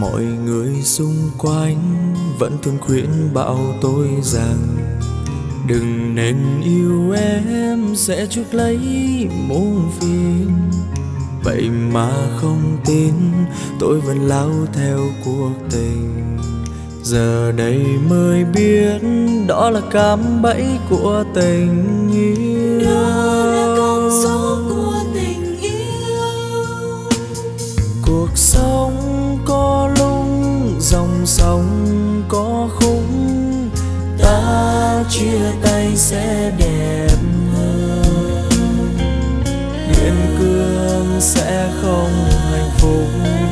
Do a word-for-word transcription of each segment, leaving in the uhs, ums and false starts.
Mọi người xung quanh vẫn thường khuyên bảo tôi rằng đừng nên yêu em sẽ chuốc lấy muôn phiền. Vậy mà không tin tôi vẫn lao theo cuộc tình. Giờ đây mới biết đó là cạm bẫy của tình yêu. Đó là con số của tình yêu. Cuộc sống có lúc dòng sông có khúc, ta chia tay sẽ đẹp hơn. Biên cương sẽ không hạnh phúc,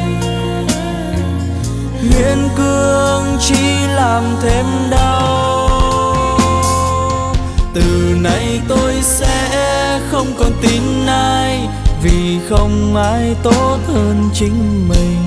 miễn cương chỉ làm thêm đau. Từ nay tôi sẽ không còn tin ai, vì không ai tốt hơn chính mình.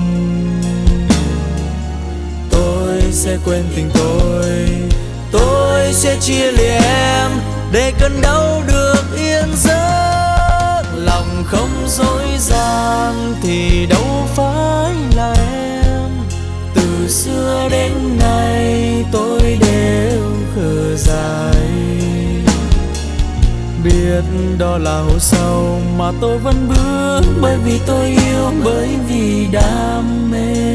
Tôi sẽ quên tình tôi, tôi sẽ chia lìa em để cơn đau được yên giấc. Lòng không dối gian thì đâu phải là em. Từ xưa đến nay tôi đều khờ dại, biết đó là hố sâu mà tôi vẫn bước. Bởi vì tôi yêu, bởi vì đam mê.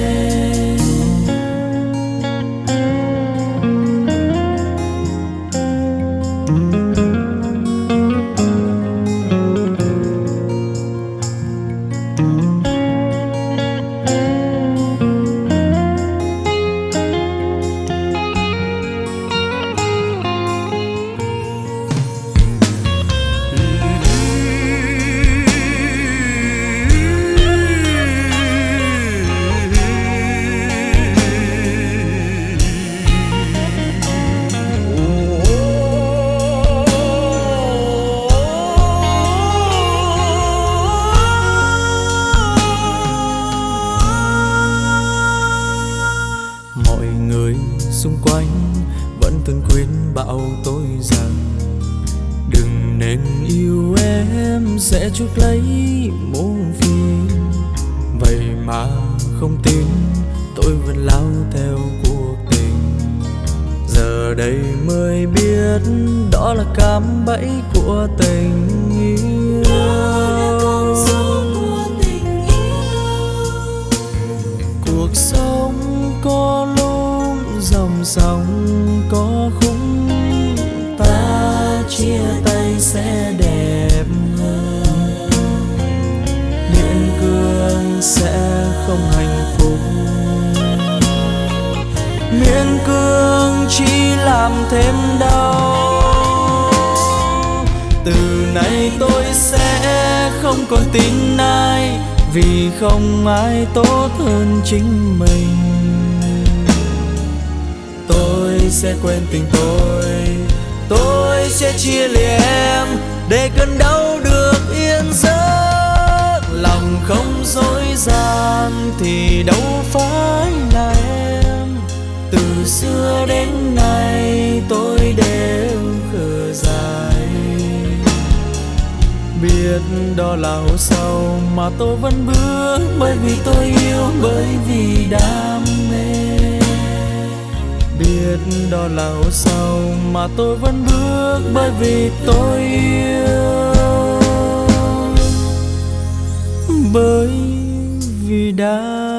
Xung quanh vẫn thường khuyên bảo tôi rằng đừng nên yêu em sẽ chuốc lấy muôn phiền. Vậy mà không tin tôi vẫn lao theo cuộc tình. Giờ đây mới biết đó là cạm bẫy của tình yêu. Đó là con số của tình yêu. Cuộc sống có lúc dòng sông có khúc, ta chia tay sẽ đẹp hơn. Miễn cương sẽ không hạnh phúc, miễn cương chỉ làm thêm đau. Từ nay tôi sẽ không còn tin ai, vì không ai tốt hơn chính mình. Tôi sẽ quên tình tôi, tôi sẽ chia lìa em để cơn đau được yên giấc. Lòng không dối gian thì đâu phải là em. Từ xưa đến nay tôi đều khờ dại, biết đó là hố sâu mà tôi vẫn bước. Bởi vì tôi yêu, bởi vì đam mê. Biết đó là hố sâu mà tôi vẫn bước. Bởi vì tôi yêu, bởi vì đã